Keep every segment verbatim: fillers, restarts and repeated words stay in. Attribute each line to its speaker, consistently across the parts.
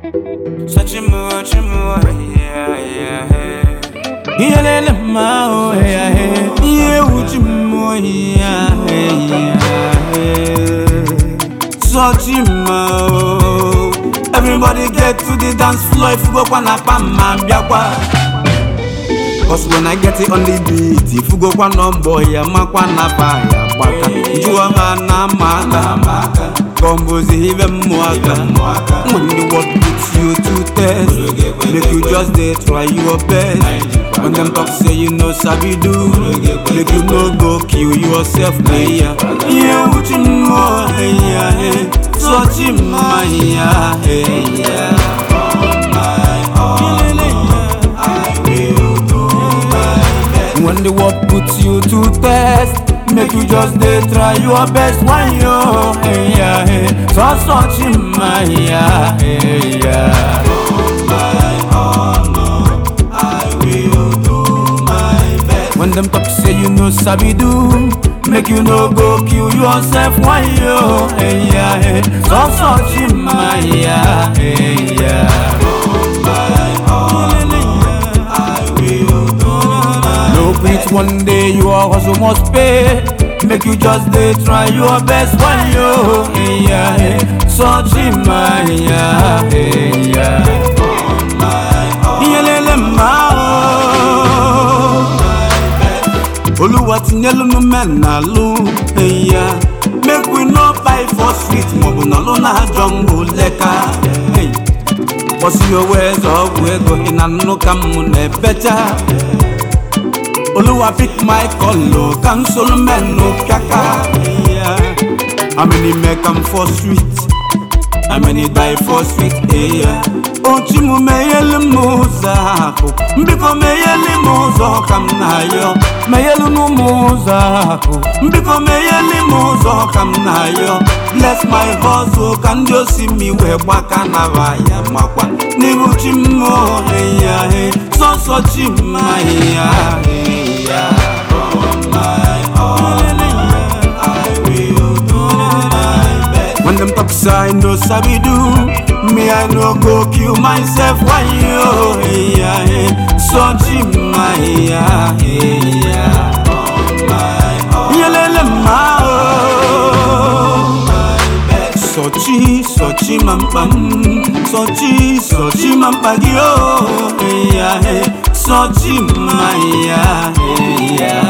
Speaker 1: Such a much more, yeah, yeah.
Speaker 2: Yeah, little mao, yeah, yeah. Yeah, much more, yeah, yeah. Such a mao. Everybody get to the dance floor if you go kwa na pama biakwa. Cause when I get it on the beat, if you go kwa no boy, ya makwa na pa ya baka. Jua mana maka, kombozi hive mwaka. When the world puts you to test, make you just dey try your best. When them talk say you know sabi do, make you no go kill yourself, yeah. Yeah, uchi mo, yeah, yeah. Such a my, yeah, yeah. When the world puts you to test, make you just dey try your best. One yo, hey, yeah, hey. So such in my, yeah, hey, yeah. I will do my best. When them talk say you know sabi do, make you no go kill yourself. One yo, hey, yeah, hey. So such in my, yeah, hey, yeah. One day you are also must pay. Make you just dey try your best. One yo, hey, yeah, hey. Such in my, yeah, hey, yeah. Yelele mao. Oluwa tinyelu no men na lu, hey, yeah. Make we no buy for sweet, mobu na lo na jungle leka, hey. What's your ways of we go in and no come ne better. Oluwa pick my color, cancel men no kaka. Yeah. How many make them for sweet? How many die for sweet? Yeah. Ochimu meyele mozako, mbiko meyele mozo kam na yo. Meyele no mozako, mbiko meyele mozo kam na yo. Bless my hustle, can you see me we waka na vaya makwa. Ni uchimo, hey yeah, hey. So so chima, yeah, hey. When them talk say no sabi do, me I no go kill myself. Why yo, hey, yeah, hey. So chima, yeah, hey, yeah. Yelele mao. Sochi, sochi mampam, sochi, sochi mampagio, hey, yeah, hey. Sochi ma, yeah, hey, yeah.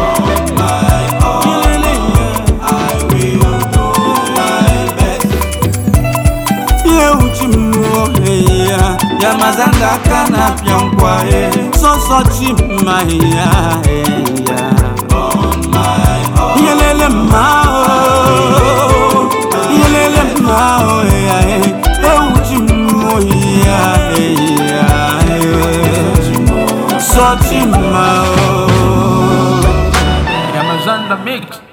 Speaker 2: Ya mazanda kana pyankwa eh. So so chima ya ya. Yelele mao, yelele mao ya eh. Eu chimo ya ya. So chima.
Speaker 1: Ya mazanda mix.